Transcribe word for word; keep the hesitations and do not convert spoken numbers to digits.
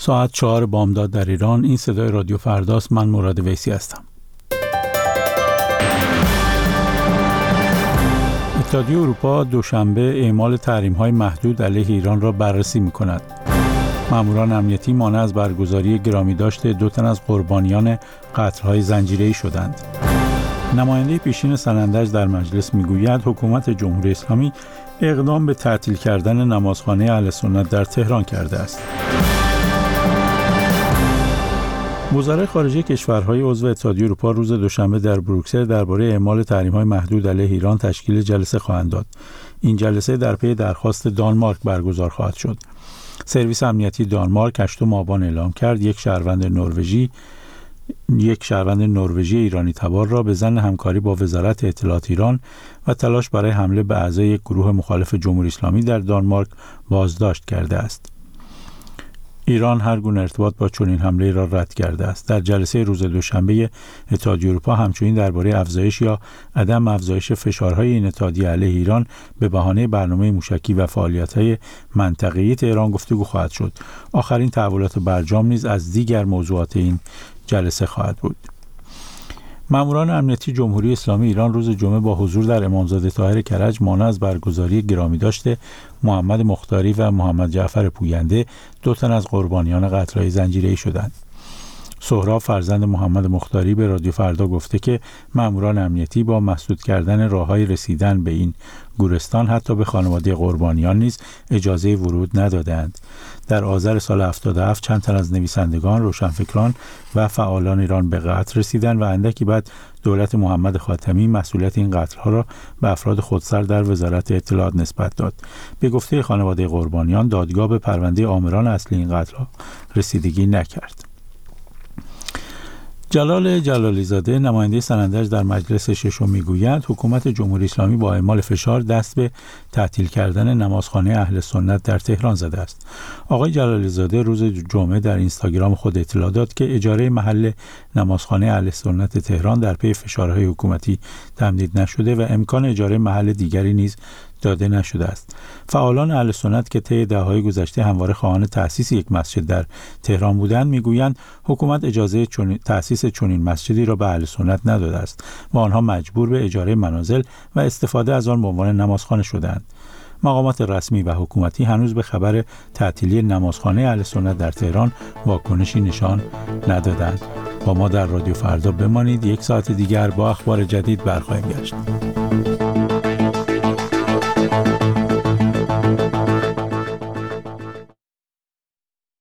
ساعت چهار بامداد در ایران. این صدای رادیو فرداست. من مراد ویسی هستم. اتحادیه اروپا دوشنبه اعمال تحریم‌های محدود علیه ایران را بررسی می‌کند. ماموران امنیتی مانع از برگزاری گرامیداشت دو تن از قربانیان قتل‌های زنجیره‌ای شدند. نماینده پیشین سنندج در مجلس می‌گوید حکومت جمهوری اسلامی اقدام به تعطیل کردن نمازخانه اهل سنت در تهران کرده است. وزرای خارجه کشورهای عضو اتحادیه اروپا روز دوشنبه در بروکسل درباره اعمال تحریم‌های محدود علیه ایران تشکیل جلسه خواهند داد. این جلسه در پی درخواست دانمارک برگزار خواهد شد. سرویس امنیتی دانمارک هشتم آبان اعلام کرد یک شهروند نروژی یک شهروند نروژی ایرانی تبار را به ظن همکاری با وزارت اطلاعات ایران و تلاش برای حمله به اعضای یک گروه مخالف جمهوری اسلامی در دانمارک بازداشت کرده است. ایران هر گونه ارتباط با چنین حمله را رد کرده است. در جلسه روز دوشنبه اتحادیه اروپا همچنین درباره افزایش یا عدم افزایش فشارهای این اتحادیه علیه ایران به بهانه برنامه موشکی و فعالیت‌های منطقه‌ای تهران گفتگو خواهد شد. آخرین تحولات برجام نیز از دیگر موضوعات این جلسه خواهد بود. ماموران امنیتی جمهوری اسلامی ایران روز جمعه با حضور در امامزاده طاهر کرج مانع از برگزاری گرامیداشت محمد مختاری و محمد جعفر پوینده دو تن از قربانیان قتل‌های زنجیره‌ای شدند. سهراب فرزند محمد مختاری به رادیو فردا گفته که ماموران امنیتی با مسدود کردن راه‌های رسیدن به این گورستان حتی به خانواده قربانیان نیز اجازه ورود ندادند. در آذر سال هفتاد و هفت چند تن از نویسندگان، روشنفکران و فعالان ایران به قتل رسیدند و اندکی بعد دولت محمد خاتمی مسئولیت این قتل‌ها را به افراد خودسر در وزارت اطلاعات نسبت داد. به گفته خانواده قربانیان، دادگاه به پرونده عاملان اصلی این قتل‌ها رسیدگی نکرد. جلال جلالی زاده نماینده سنندج در مجلس ششم میگوید حکومت جمهوری اسلامی با اعمال فشار دست به تعطیل کردن نمازخانه اهل سنت در تهران زده است. آقای جلالی زاده روز جمعه در اینستاگرام خود اطلاع داد که اجاره محل نمازخانه اهل سنت تهران در پی فشارهای حکومتی تمدید نشده و امکان اجاره محل دیگری نیز داده نشده است. فعالان اهل سنت که طی دهه‌های گذشته همواره خواهان تأسیس یک مسجد در تهران بودند میگویند حکومت اجازه چون... تأسیس چنین مسجدی را به اهل سنت نداده است و آنها مجبور به اجاره منازل و استفاده از آن به عنوان نمازخانه شدند. مقامات رسمی و حکومتی هنوز به خبر تعطیلی نمازخانه اهل سنت در تهران واکنشی نشان ندادند. با ما در رادیو فردا بمانید. یک ساعت دیگر با اخبار جدید برخواهیم گشت.